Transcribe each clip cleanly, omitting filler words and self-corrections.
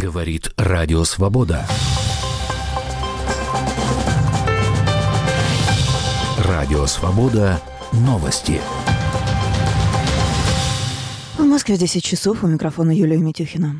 Говорит Радио Свобода. Радио Свобода. Новости. В Москве 10 часов. У микрофона Юлия Митюхина.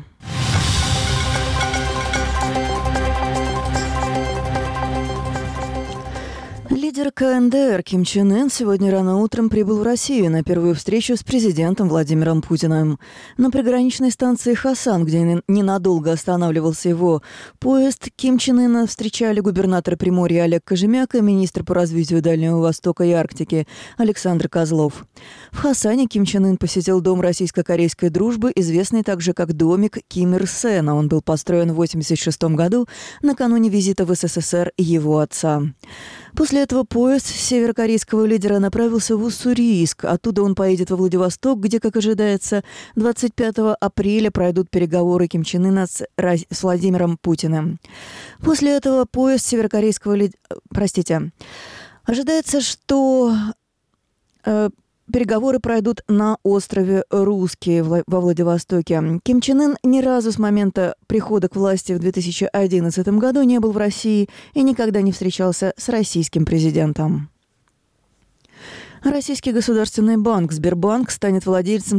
Лидер КНДР Ким Чен Ын сегодня рано утром прибыл в Россию на первую встречу с президентом Владимиром Путиным. На приграничной станции Хасан, где ненадолго останавливался его поезд, Ким Чен Ына встречали губернатор Приморья Олег Кожемяк и министр по развитию Дальнего Востока и Арктики Александр Козлов. В Хасане Ким Чен Ын посетил Дом российско-корейской дружбы, известный также как Домик Ким Ир Сена. Он был построен в 1986 году, накануне визита в СССР его отца. После этого поезд северокорейского лидера направился в Уссурийск. Оттуда он поедет во Владивосток, где, как ожидается, 25 апреля пройдут переговоры Ким Чен Ына с Владимиром Путиным. После этого поезд северокорейского лидера... Ожидается, что... Переговоры пройдут на острове Русский во Владивостоке. Ким Чен Ын ни разу с момента прихода к власти в 2011 году не был в России и никогда не встречался с российским президентом. Российский государственный банк Сбербанк станет владельцем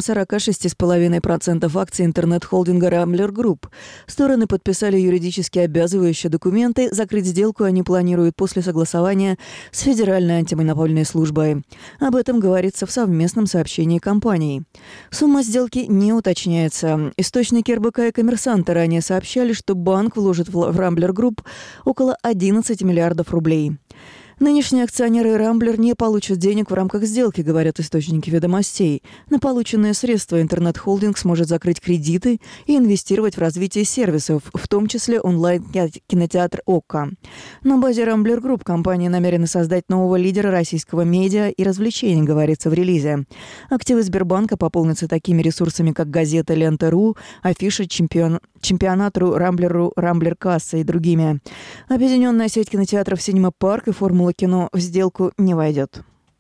46,5% акций интернет-холдинга Rambler Group. Стороны подписали юридически обязывающие документы. Закрыть сделку они планируют после согласования с Федеральной антимонопольной службой. Об этом говорится в совместном сообщении компаний. Сумма сделки не уточняется. Источники РБК и «Коммерсанта» ранее сообщали, что банк вложит в Rambler Group около 11 миллиардов рублей. Нынешние акционеры Rambler не получат денег в рамках сделки, говорят источники «Ведомостей». На полученные средства интернет-холдинг сможет закрыть кредиты и инвестировать в развитие сервисов, в том числе онлайн-кинотеатр «Ока». На базе Rambler Group компания намерена создать нового лидера российского медиа и развлечений, говорится в релизе. Активы Сбербанка пополнятся такими ресурсами, как газета «Лента.ру», афиша чемпионату Rambler.ру, Rambler Касса и другими. Объединенная сеть кинотеатров «Синема Парк» и «Формула кино» в сделку не войдет.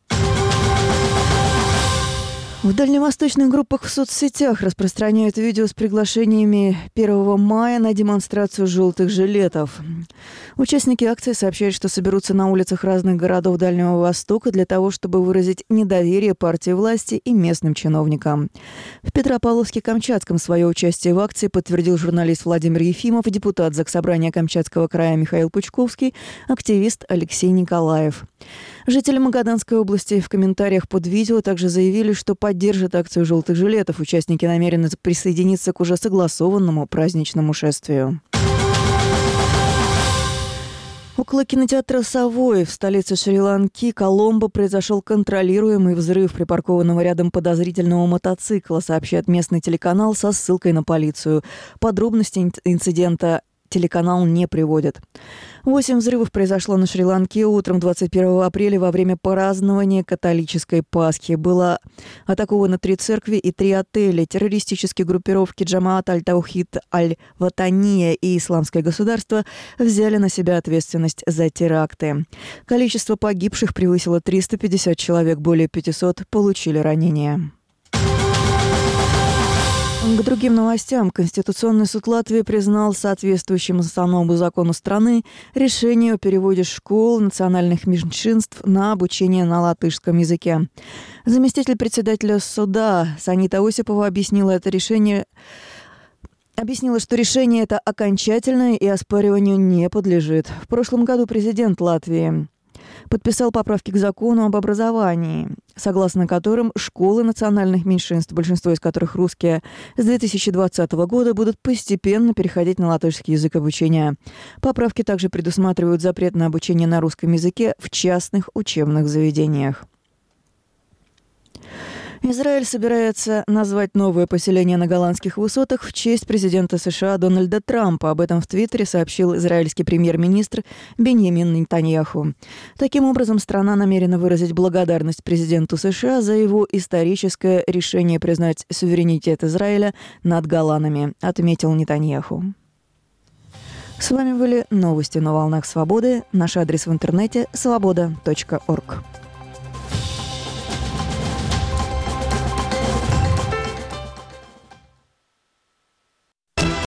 В дальневосточных группах в соцсетях распространяют видео с приглашениями 1 мая на демонстрацию желтых жилетов. Участники акции сообщают, что соберутся на улицах разных городов Дальнего Востока для того, чтобы выразить недоверие партии власти и местным чиновникам. В Петропавловске-Камчатском свое участие в акции подтвердил журналист Владимир Ефимов, депутат Заксобрания Камчатского края Михаил Пучковский, активист Алексей Николаев. Жители Магаданской области в комментариях под видео также заявили, что поддержат акцию желтых жилетов. Участники намерены присоединиться к уже согласованному праздничному шествию. Около кинотеатра «Совой» в столице Шри-Ланки, Коломбо, произошел контролируемый взрыв припаркованного рядом подозрительного мотоцикла, сообщает местный телеканал со ссылкой на полицию. Подробности инцидента телеканал не приводит. 8 взрывов произошло на Шри-Ланке утром 21 апреля во время празднования католической Пасхи. Было атаковано 3 церкви и 3 отеля. Террористические группировки Джамаат аль-Таухид аль-Ватания и Исламское государство взяли на себя ответственность за теракты. Количество погибших превысило 350 человек, более 500 получили ранения. К другим новостям. Конституционный суд Латвии признал соответствующим основному закону страны решение о переводе школ национальных меньшинств на обучение на латышском языке. Заместитель председателя суда Санита Осипова объяснила, что решение это окончательное и оспариванию не подлежит. В прошлом году президент Латвии подписал поправки к закону об образовании, согласно которым школы национальных меньшинств, большинство из которых русские, с 2020 года будут постепенно переходить на латышский язык обучения. Поправки также предусматривают запрет на обучение на русском языке в частных учебных заведениях. Израиль собирается назвать новое поселение на голландских высотах в честь президента США Дональда Трампа. Об этом в Твиттере сообщил израильский премьер-министр Биньямин Нетаньяху. Таким образом, страна намерена выразить благодарность президенту США за его историческое решение признать суверенитет Израиля над Голландами, отметил Нетаньяху. С вами были новости на волнах Свободы. Наш адрес в интернете – svoboda.org.